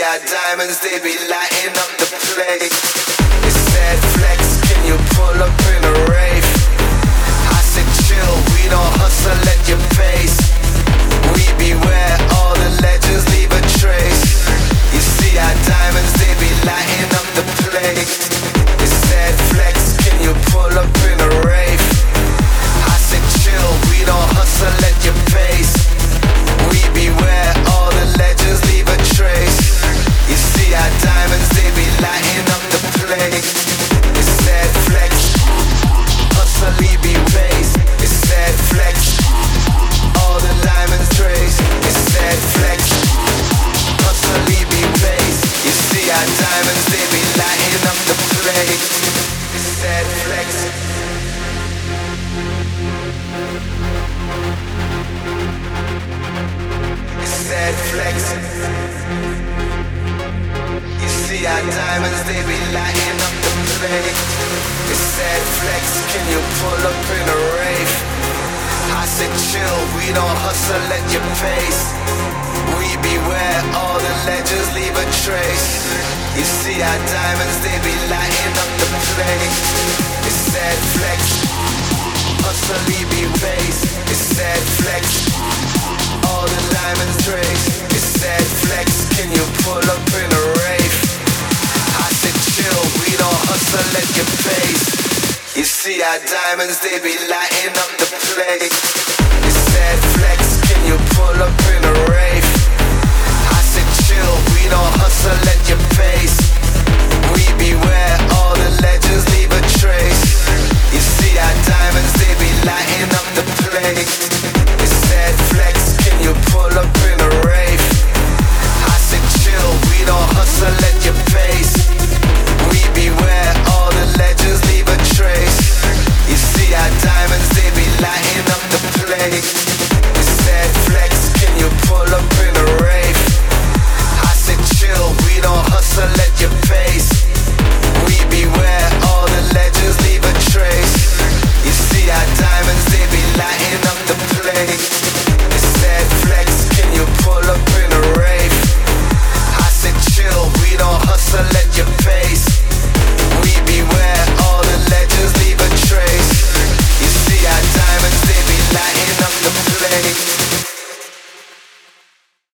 our diamonds, they be lighting up the place. It said flex, can you pull up in a rave? I said chill, we don't hustle at your pace. We beware, all the legends leave a trace. You see our diamonds, they be lighting up the place. It said flex, can you pull up in a rave? I said chill, we don't hustle at your pace. We beware, all the legends leave a trace. You see our diamonds, they be lighting up the place. It said flex, hustle, be pace. It said flex, all the diamonds trace. It said flex, hustle, be pace. You see our diamonds, they be lighting up the place. It said flex. It said flex. You see our diamonds, they be lighting up the place. It said flex, can you pull up in a rave? I said chill, we don't hustle at your pace. We beware, all the legends leave a trace. You see our diamonds, they be lighting up the place. It said flex, hustle, be pace. It said flex, all the diamonds trace. It said flex, can you pull up in a rave? I said chill, we don't hustle at your pace. You see our diamonds, they be lighting up the place. It said flex, can you pull up